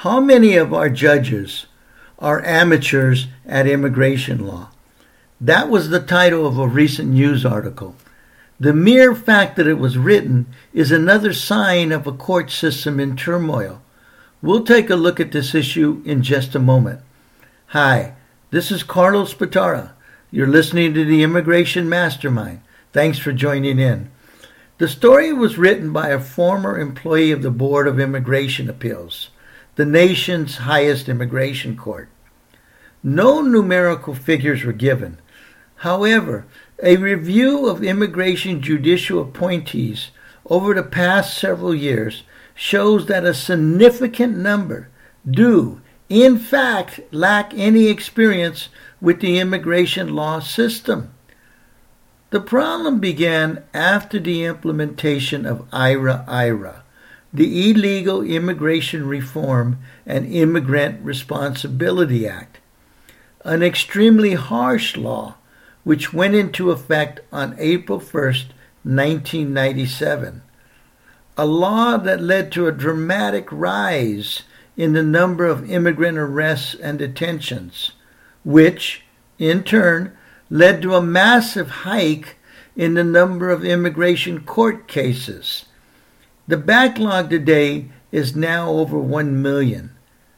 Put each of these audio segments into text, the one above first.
How many of our judges are amateurs at immigration law? That was the title of a recent news article. The mere fact that it was written is another sign of a court system in turmoil. We'll take a look at this issue in just a moment. Hi, this is Carlos Spatara. You're listening to the Immigration Mastermind. Thanks for joining in. The story was written by a former employee of the Board of Immigration Appeals, the nation's highest immigration court. No numerical figures were given. However, a review of immigration judicial appointees over the past several years shows that a significant number do, in fact, lack any experience with the immigration law system. The problem began after the implementation of IRA, the Illegal Immigration Reform and Immigrant Responsibility Act, an extremely harsh law which went into effect on April 1st, 1997, a law that led to a dramatic rise in the number of immigrant arrests and detentions, which, in turn, led to a massive hike in the number of immigration court cases. The backlog today is now over 1 million.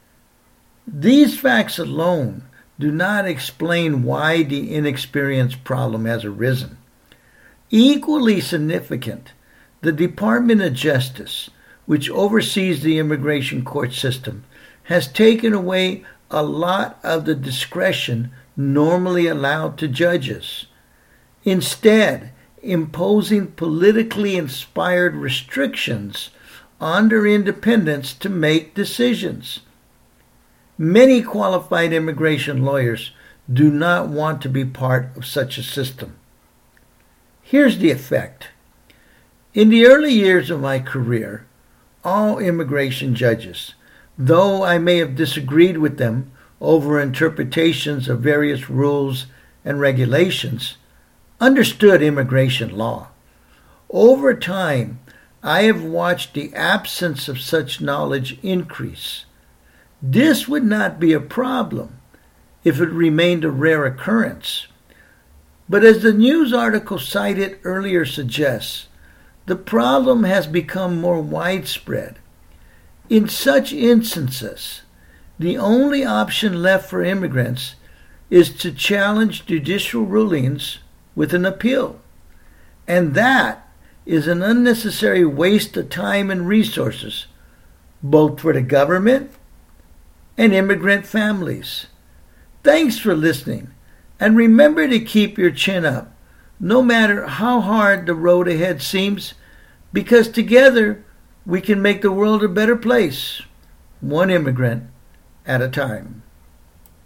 These facts alone do not explain why the inexperience problem has arisen. Equally significant, the Department of Justice, which oversees the immigration court system, has taken away a lot of the discretion normally allowed to judges, instead imposing politically inspired restrictions on their independence to make decisions. Many qualified immigration lawyers do not want to be part of such a system. Here's the effect. In the early years of my career, all immigration judges, though I may have disagreed with them over interpretations of various rules and regulations, understood immigration law. Over time, I have watched the absence of such knowledge increase. This would not be a problem if it remained a rare occurrence. But as the news article cited earlier suggests, the problem has become more widespread. In such instances, the only option left for immigrants is to challenge judicial rulings with an appeal. And that is an unnecessary waste of time and resources, both for the government and immigrant families. Thanks for listening, and remember to keep your chin up, no matter how hard the road ahead seems, because together we can make the world a better place, one immigrant at a time.